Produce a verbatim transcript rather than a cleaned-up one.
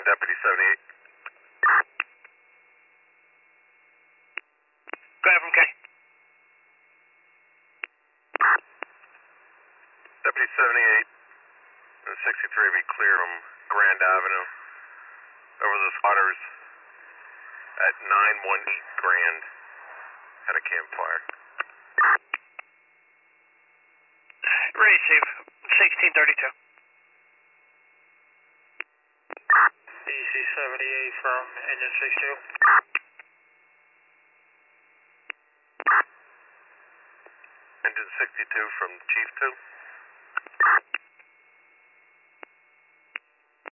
Deputy seventy-eight. Go ahead from K. Deputy seventy-eight and sixty-three be clear from Grand Avenue over the squatters at nine one eight Grand. Had a campfire. Receive. sixteen thirty-two. D C seventy-eight from engine sixty-two. Engine sixty-two from Chief two.